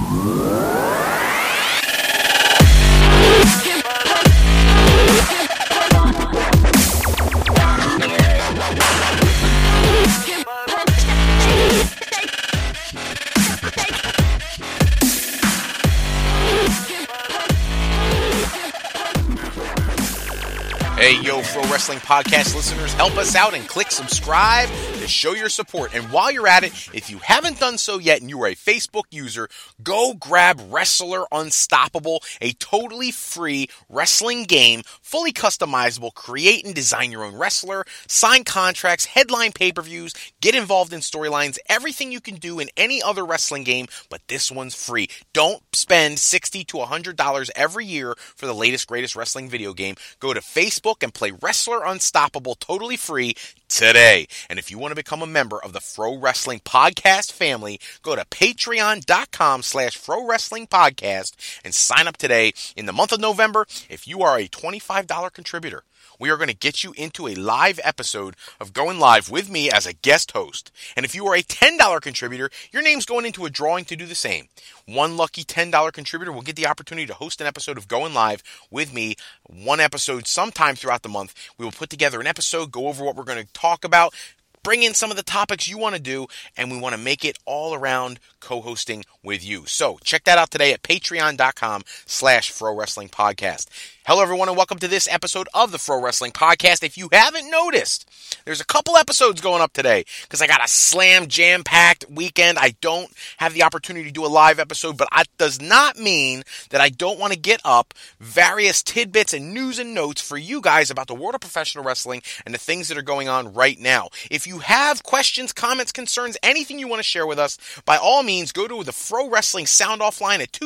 Hey, yo, Pro Wrestling Podcast listeners, help us out and click subscribe to show your support. And while you're at it, if you haven't done so yet and you are a Facebook user, go grab Wrestler Unstoppable, a totally free wrestling game, fully customizable. Create and design your own wrestler, sign contracts, headline pay-per-views, get involved in storylines, everything you can do in any other wrestling game, but this one's free. Don't spend $60 to $100 every year for the latest, greatest wrestling video game. Go to Facebook and play Wrestler Unstoppable totally free today. And if you want to become a member of the Fro Wrestling Podcast family, go to patreon.com/Fro Wrestling Podcast and sign up today. In the month of November, if you are a $25 contributor, we are going to get you into a live episode of Going Live with me as a guest host. And if you are a $10 contributor, your name's going into a drawing to do the same. One lucky $10 contributor will get the opportunity to host an episode of Going Live with me, one episode sometime throughout the month. We will put together an episode, go over what we're going to talk about, bring in some of the topics you want to do, and we want to make it all around co-hosting with you. So check that out today at patreon.com/Fro Wrestling Podcast. Hello, everyone, and welcome to this episode of the Fro Wrestling Podcast. If you haven't noticed, there's a couple episodes going up today because I got a slam jam-packed weekend. I don't have the opportunity to do a live episode, but that does not mean that I don't want to get up various tidbits and news and notes for you guys about the world of professional wrestling and the things that are going on right now. If you have questions, comments, concerns, anything you want to share with us, by all means, go to the Fro Wrestling Sound Off line at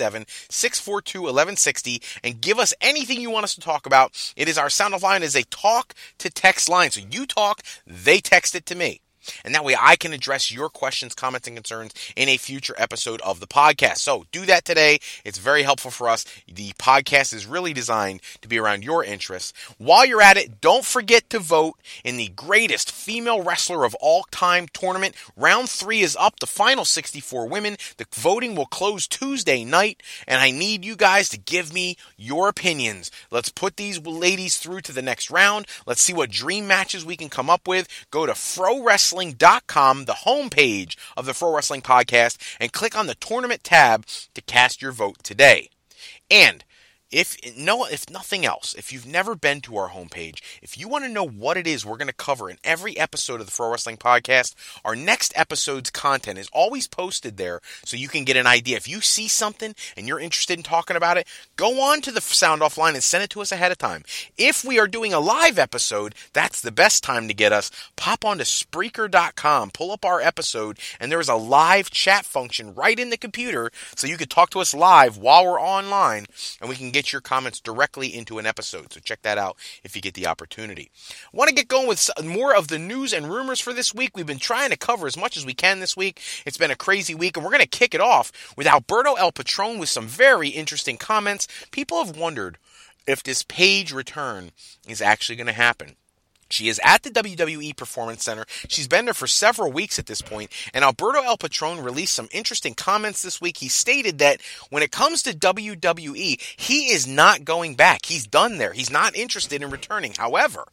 267-642-1160 and give us anything you want us to talk about. It is our sound off line is a talk to text line. So you talk, they text it to me. And that way I can address your questions, comments, and concerns in a future episode of the podcast. So do that today. It's very helpful for us. The podcast is really designed to be around your interests. While you're at it, don't forget to vote in the greatest female wrestler of all time tournament. Round 3 is up, the final 64 women. The voting will close Tuesday night, and I need you guys to give me your opinions. Let's put these ladies through to the next round. Let's see what dream matches we can come up with. Go to FroWrestling.com, the homepage of the Fro Wrestling Podcast, and click on the tournament tab to cast your vote today. And if nothing else, if you've never been to our homepage, if you want to know what it is we're going to cover in every episode of the Fro Wrestling Podcast, our next episode's content is always posted there so you can get an idea. If you see something and you're interested in talking about it, go on to the sound off line and send it to us ahead of time. If we are doing a live episode, that's the best time to get us. Pop onto Spreaker.com, pull up our episode, and there is a live chat function right in the computer so you can talk to us live while we're online, and we can get your comments directly into an episode. So check that out if you get the opportunity. I want to get going with more of the news and rumors for this week. We've been trying to cover as much as we can this week. It's been a crazy week, and we're going to kick it off with Alberto El Patron with some very interesting comments. People have wondered if this Paige return is actually going to happen. She is at the WWE Performance Center. She's been there for several weeks at this point, and Alberto El Patron released some interesting comments this week. He stated that when it comes to WWE, he is not going back. He's done there. He's not interested in returning. However,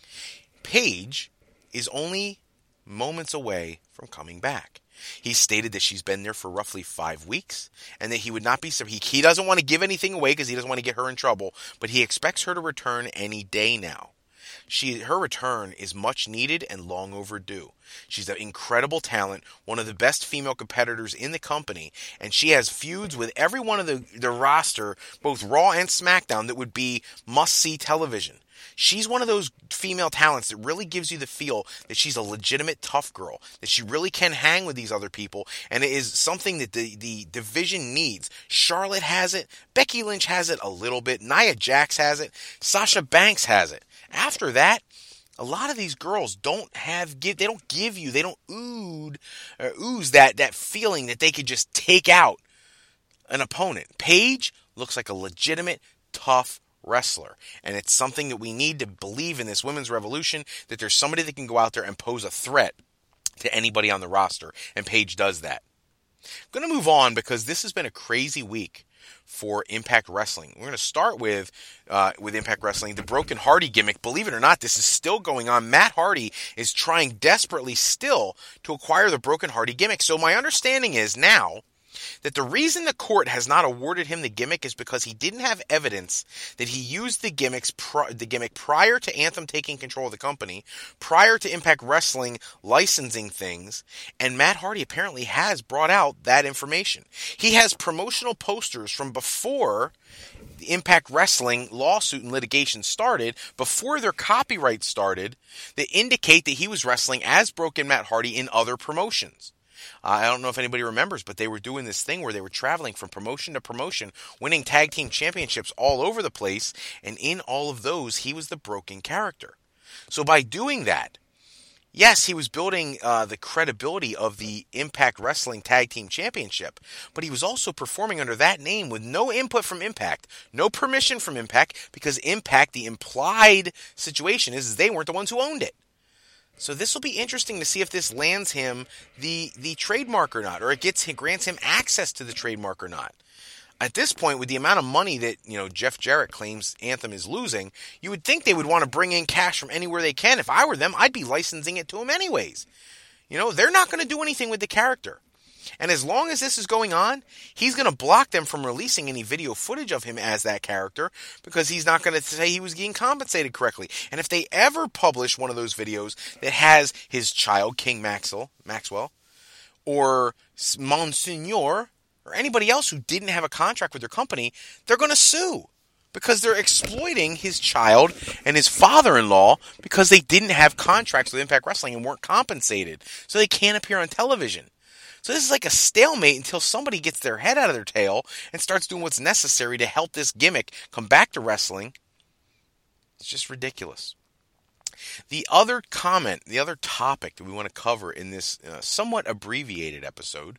Paige is only moments away from coming back. He stated that she's been there for roughly 5 weeks, and that he would not be. He doesn't want to give anything away because he doesn't want to get her in trouble, but he expects her to return any day now. Her return is much needed and long overdue. She's an incredible talent, one of the best female competitors in the company, and she has feuds with every one of the roster, both Raw and SmackDown, that would be must-see television. She's one of those female talents that really gives you the feel that she's a legitimate tough girl, that she really can hang with these other people, and it is something that the division needs. Charlotte has it, Becky Lynch has it a little bit, Nia Jax has it, Sasha Banks has it. After that, a lot of these girls don't ooze that feeling that they could just take out an opponent. Paige looks like a legitimate, tough wrestler, and it's something that we need to believe in this women's revolution, that there's somebody that can go out there and pose a threat to anybody on the roster, and Paige does that. I'm going to move on because this has been a crazy week for Impact Wrestling. We're going to start with Impact Wrestling, the Broken Hardy gimmick. Believe it or not, this is still going on. Matt Hardy is trying desperately still to acquire the Broken Hardy gimmick. So my understanding is now that the reason the court has not awarded him the gimmick is because he didn't have evidence that he used the gimmick prior to Anthem taking control of the company, prior to Impact Wrestling licensing things, and Matt Hardy apparently has brought out that information. He has promotional posters from before the Impact Wrestling lawsuit and litigation started, before their copyright started, that indicate that he was wrestling as Broken Matt Hardy in other promotions. I don't know if anybody remembers, but they were doing this thing where they were traveling from promotion to promotion, winning tag team championships all over the place, and in all of those, he was the broken character. So by doing that, yes, he was building the credibility of the Impact Wrestling Tag Team Championship, but he was also performing under that name with no input from Impact, no permission from Impact, because Impact, the implied situation is they weren't the ones who owned it. So this will be interesting to see if this lands him the trademark or not, or it grants him access to the trademark or not. At this point, with the amount of money that Jeff Jarrett claims Anthem is losing, you would think they would want to bring in cash from anywhere they can. If I were them, I'd be licensing it to him anyways. They're not going to do anything with the character. And as long as this is going on, he's going to block them from releasing any video footage of him as that character because he's not going to say he was getting compensated correctly. And if they ever publish one of those videos that has his child, King Maxwell, or Monsignor, or anybody else who didn't have a contract with their company, they're going to sue because they're exploiting his child and his father-in-law because they didn't have contracts with Impact Wrestling and weren't compensated. So they can't appear on television. So this is like a stalemate until somebody gets their head out of their tail and starts doing what's necessary to help this gimmick come back to wrestling. It's just ridiculous. The other topic that we want to cover in this somewhat abbreviated episode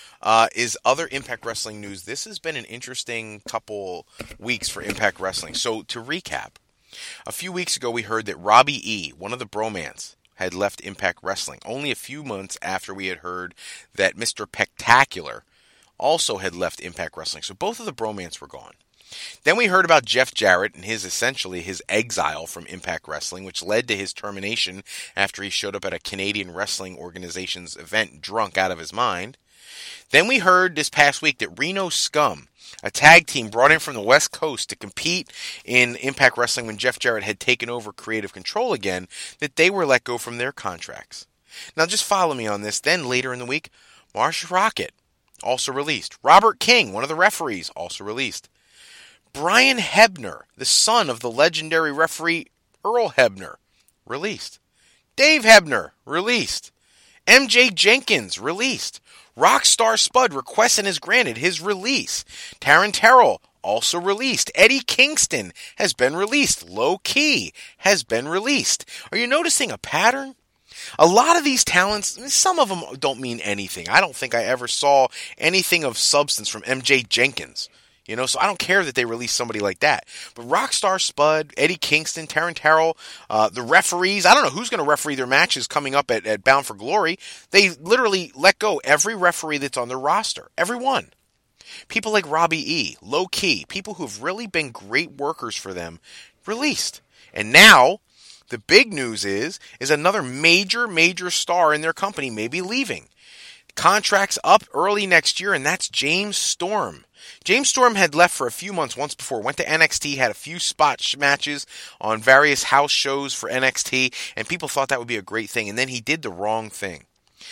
is other Impact Wrestling news. This has been an interesting couple weeks for Impact Wrestling. So to recap, a few weeks ago we heard that Robbie E., one of the Bromans, had left Impact Wrestling, only a few months after we had heard that Mr. Pectacular also had left Impact Wrestling. So both of the Bromans were gone. Then we heard about Jeff Jarrett and his exile from Impact Wrestling, which led to his termination after he showed up at a Canadian Wrestling Organization's event drunk out of his mind. Then we heard this past week that Reno Scum, a tag team brought in from the West Coast to compete in Impact Wrestling when Jeff Jarrett had taken over creative control again, that they were let go from their contracts. Now just follow me on this. Then later in the week, Marsha Rockett, also released. Robert King, one of the referees, also released. Brian Hebner, the son of the legendary referee Earl Hebner, released. Dave Hebner, released. MJ Jenkins, released. Rockstar Spud requests and is granted his release. Taryn Terrell, also released. Eddie Kingston has been released. Low Key has been released. Are you noticing a pattern? A lot of these talents, some of them don't mean anything. I don't think I ever saw anything of substance from MJ Jenkins. So I don't care that they release somebody like that. But Rockstar Spud, Eddie Kingston, Taryn Terrell, the referees, I don't know who's going to referee their matches coming up at Bound for Glory. They literally let go every referee that's on their roster. Every one. People like Robbie E., Low Key, people who have really been great workers for them, released. And now, the big news is another major star in their company may be leaving. Contract's up early next year, and that's James Storm. James Storm had left for a few months once before, went to NXT, had a few spot matches on various house shows for NXT, and people thought that would be a great thing, and then he did the wrong thing.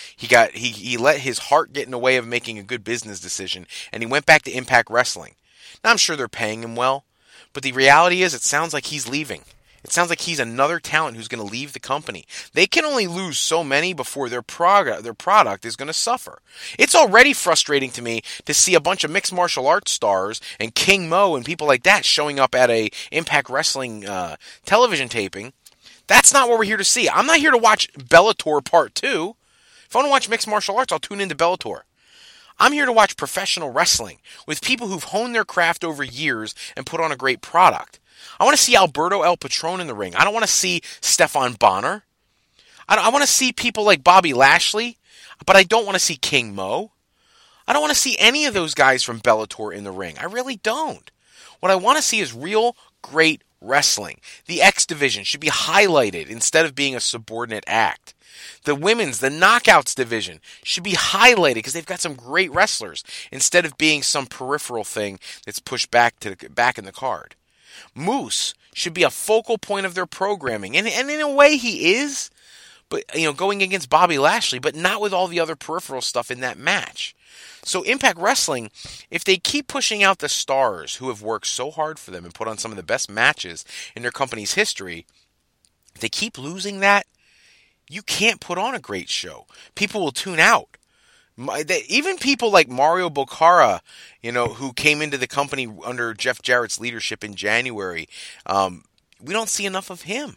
He let his heart get in the way of making a good business decision, and he went back to Impact Wrestling. Now, I'm sure they're paying him well, but the reality is it sounds like he's leaving. It sounds like he's another talent who's going to leave the company. They can only lose so many before their product is going to suffer. It's already frustrating to me to see a bunch of mixed martial arts stars and King Mo and people like that showing up at a Impact Wrestling television taping. That's not what we're here to see. I'm not here to watch Bellator Part 2. If I want to watch mixed martial arts, I'll tune into Bellator. I'm here to watch professional wrestling with people who've honed their craft over years and put on a great product. I want to see Alberto El Patron in the ring. I don't want to see Stefan Bonner. I want to see people like Bobby Lashley, but I don't want to see King Mo. I don't want to see any of those guys from Bellator in the ring. I really don't. What I want to see is real, great wrestling. The X division should be highlighted instead of being a subordinate act. The women's, the knockouts division should be highlighted because they've got some great wrestlers instead of being some peripheral thing that's pushed back in the card. Moose should be a focal point of their programming, and in a way he is, but going against Bobby Lashley, but not with all the other peripheral stuff in that match. So Impact Wrestling, if they keep pushing out the stars who have worked so hard for them and put on some of the best matches in their company's history, if they keep losing that, you can't put on a great show. People will tune out. Even people like Mario Boccara, who came into the company under Jeff Jarrett's leadership in January, we don't see enough of him.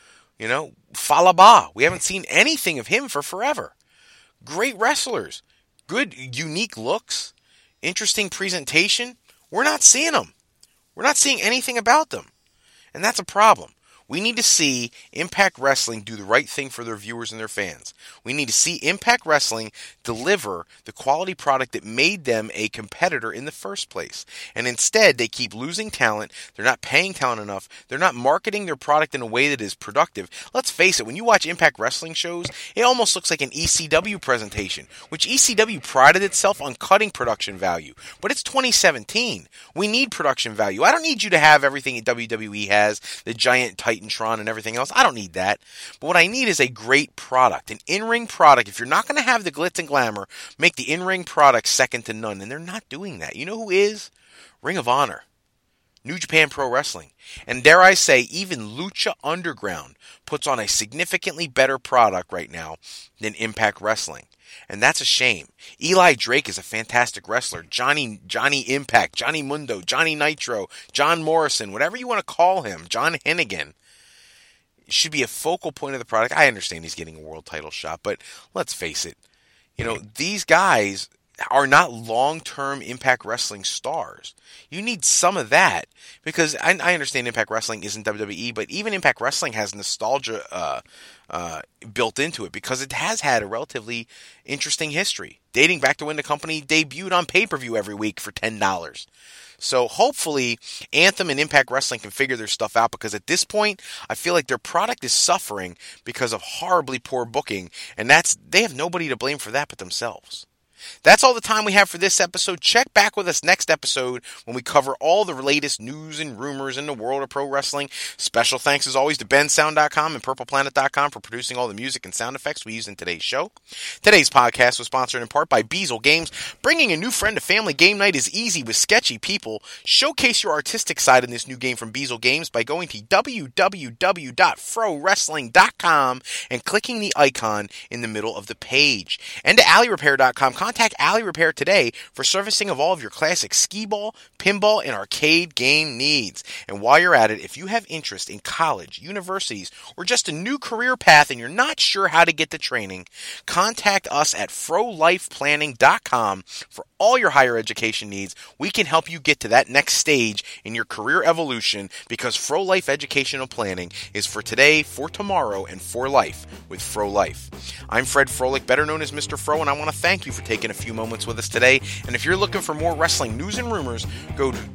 Falaba, we haven't seen anything of him for forever. Great wrestlers, good, unique looks, interesting presentation. We're not seeing them. We're not seeing anything about them. And that's a problem. We need to see Impact Wrestling do the right thing for their viewers and their fans. We need to see Impact Wrestling deliver the quality product that made them a competitor in the first place. And instead, they keep losing talent. They're not paying talent enough. They're not marketing their product in a way that is productive. Let's face it, when you watch Impact Wrestling shows, it almost looks like an ECW presentation, which ECW prided itself on cutting production value. But it's 2017. We need production value. I don't need you to have everything that WWE has, the giant Titantron and everything else. I don't need that. But what I need is a great product, an in-ring product. If you're not going to have the glitz and glamour, make the in-ring product second to none. And they're not doing that. You know who is? Ring of Honor, New Japan Pro Wrestling. And dare I say, even Lucha Underground puts on a significantly better product right now than Impact Wrestling. And that's a shame. Eli Drake is a fantastic wrestler. Johnny Impact, Johnny Mundo, Johnny Nitro, John Morrison, whatever you want to call him, John Hennigan, should be a focal point of the product. I understand he's getting a world title shot, but let's face it. These guys are not long-term Impact Wrestling stars. You need some of that because I understand Impact Wrestling isn't WWE, but even Impact Wrestling has nostalgia built into it because it has had a relatively interesting history, dating back to when the company debuted on pay-per-view every week for $10. So hopefully Anthem and Impact Wrestling can figure their stuff out because at this point, I feel like their product is suffering because of horribly poor booking, and they have nobody to blame for that but themselves. That's all the time we have for this episode. Check back with us next episode when we cover all the latest news and rumors in the world of pro wrestling. Special thanks as always to bensound.com and purpleplanet.com for producing all the music and sound effects we use in today's show. Today's podcast was sponsored in part by Beazle Games. Bringing a new friend to family game night is easy with sketchy people. Showcase your artistic side in this new game from Beazle Games by going to www.frowrestling.com and clicking the icon in the middle of the page. And to AlleyRepair.com. Contact Alley Repair today for servicing of all of your classic skee-ball, pinball, and arcade game needs. And while you're at it, if you have interest in college, universities, or just a new career path and you're not sure how to get the training, contact us at frolifeplanning.com for all your higher education needs. We can help you get to that next stage in your career evolution because Fro Life Educational Planning is for today, for tomorrow, and for life with Fro Life. I'm Fred Froelich, better known as Mr. Fro, and I want to thank you for taking a few moments with us today. And if you're looking for more wrestling news and rumors, go to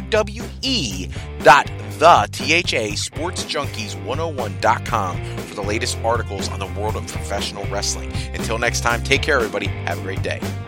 www.thasportsjunkies101.com for the latest articles on the world of professional wrestling. Until next time, take care, everybody. Have a great day.